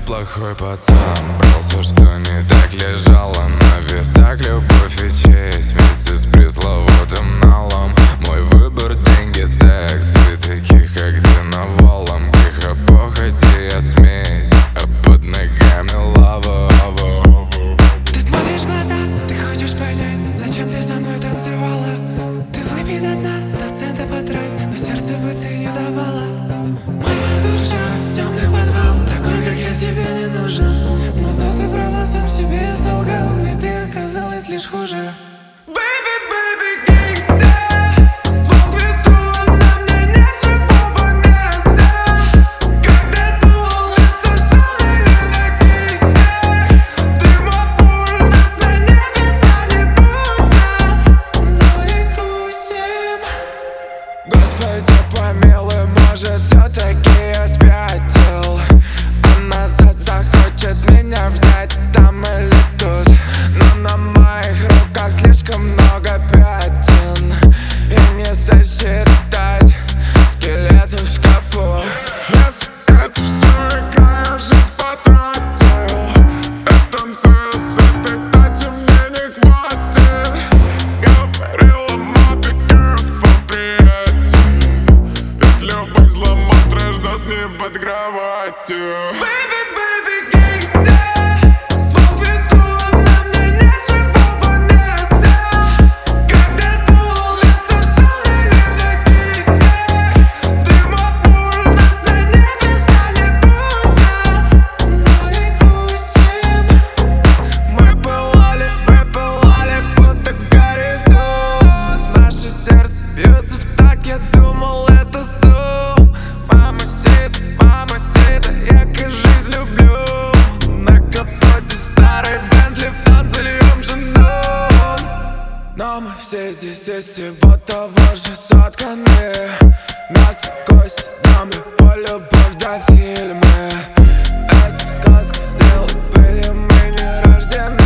плохой пацан. Брал все, что не так лежало на весах. Любовь и честь вместе с пресловутым налом. Мой выбор — деньги, секс. Вы таких, как ты, навалом. Греха, похоти, я смесь, а под ногами лава. Ты смотришь в глаза, ты хочешь понять, зачем ты со мной танцевала. Ты выпей до дна, до цента потрать, но сердце бы ты не давала. Моя душа, темный подвал, такой, как я, тебе не нужен. Но тут ты права, сам себе солгал, ведь ты оказалась лишь хуже. Господи помилуй, может, все-таки я спятил. Она захочет меня взять там или тут, но на моих руках слишком много пятен, и не сосчитать скелеты в шкафу. Если это все игра, я жизнь потратил. Я танцую с этой тати, мне не хватит. Говорила маме, careful, приятель. Ведь любой зломонстр ждет не под кроватью. Бьется в так, я думал, это сон. Мамасита, я, кажись, люблю. На капоте старой Бентли в танце льем женон. Но мы все здесь из всего того же сотканы. Мясо, кости, дом и полюбовь до фильма. Эти сказки сделать были мы не рождены.